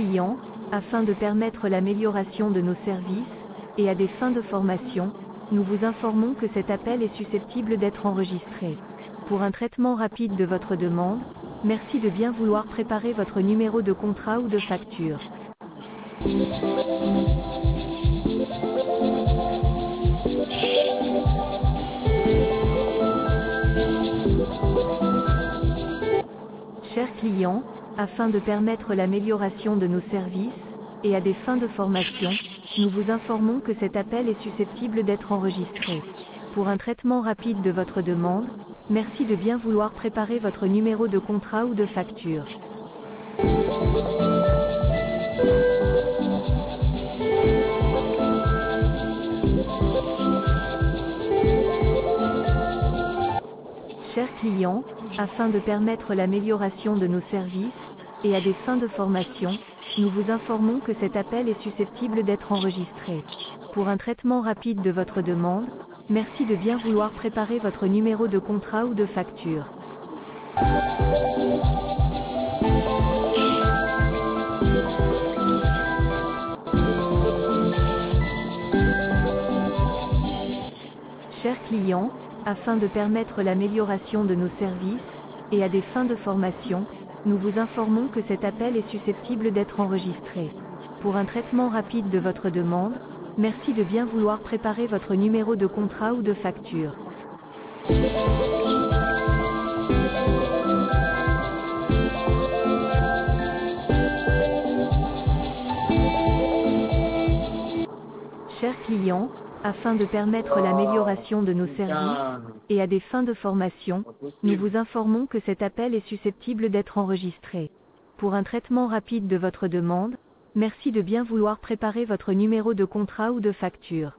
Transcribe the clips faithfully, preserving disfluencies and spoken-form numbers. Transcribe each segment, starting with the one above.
clients, afin de permettre l'amélioration de nos services, et à des fins de formation, nous vous informons que cet appel est susceptible d'être enregistré. Pour un traitement rapide de votre demande, merci de bien vouloir préparer votre numéro de contrat ou de facture. Chers clients, afin de permettre l'amélioration de nos services, et à des fins de formation, nous vous informons que cet appel est susceptible d'être enregistré. Pour un traitement rapide de votre demande, merci de bien vouloir préparer votre numéro de contrat ou de facture. Chers clients, afin de permettre l'amélioration de nos services, et à des fins de formation, nous vous informons que cet appel est susceptible d'être enregistré. Pour un traitement rapide de votre demande, merci de bien vouloir préparer votre numéro de contrat ou de facture. Chers clients, afin de permettre l'amélioration de nos services, et à des fins de formation, nous vous informons que cet appel est susceptible d'être enregistré. Pour un traitement rapide de votre demande, merci de bien vouloir préparer votre numéro de contrat ou de facture. Chers clients, afin de permettre l'amélioration de nos services, et à des fins de formation, nous vous informons que cet appel est susceptible d'être enregistré. Pour un traitement rapide de votre demande, merci de bien vouloir préparer votre numéro de contrat ou de facture.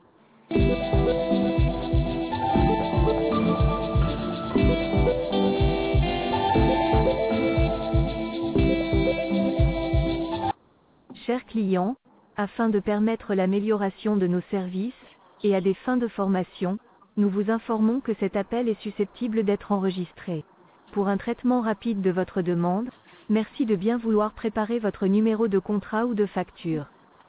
Chers clients, afin de permettre l'amélioration de nos services, et à des fins de formation, nous vous informons que cet appel est susceptible d'être enregistré. Pour un traitement rapide de votre demande, merci de bien vouloir préparer votre numéro de contrat ou de facture.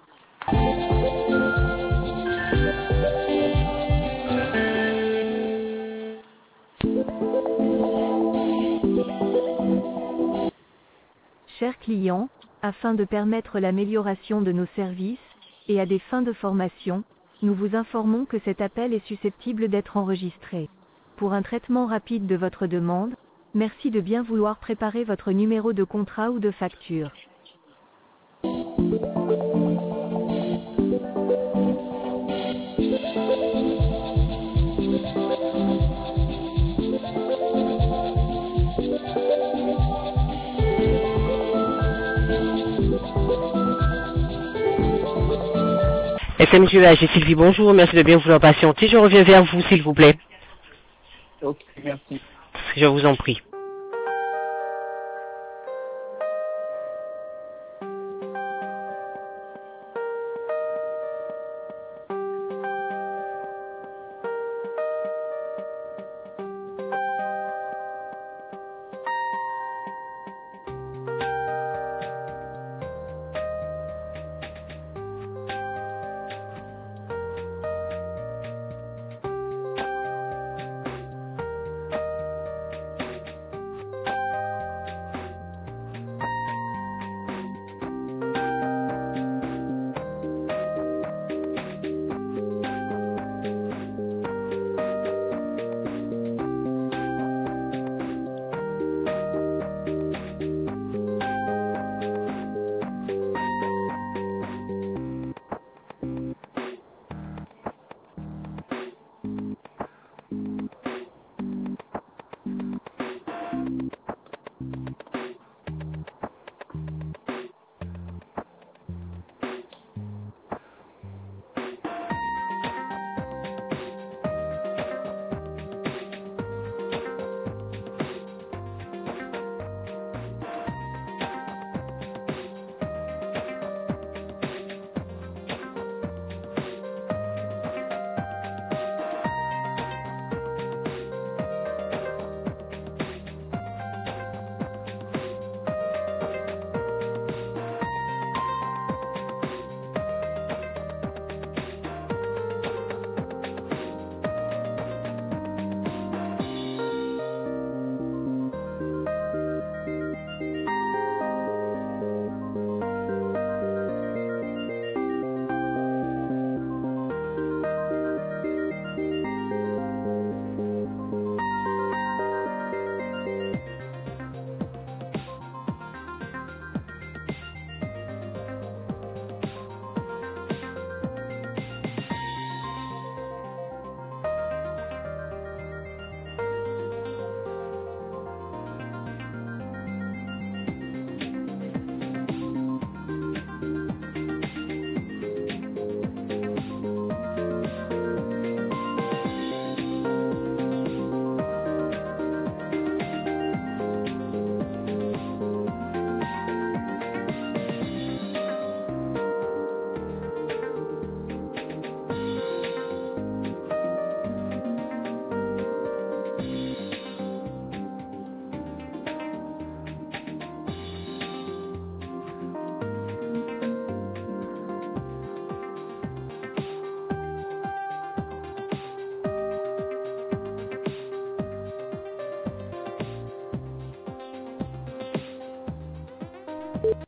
Chers clients, afin de permettre l'amélioration de nos services, et à des fins de formation, nous vous informons que cet appel est susceptible d'être enregistré. Pour un traitement rapide de votre demande, merci de bien vouloir préparer votre numéro de contrat ou de facture. F M Q H et Sylvie, bonjour, merci de bien vouloir patienter. Je reviens vers vous, s'il vous plaît. Ok, merci. Je vous en prie.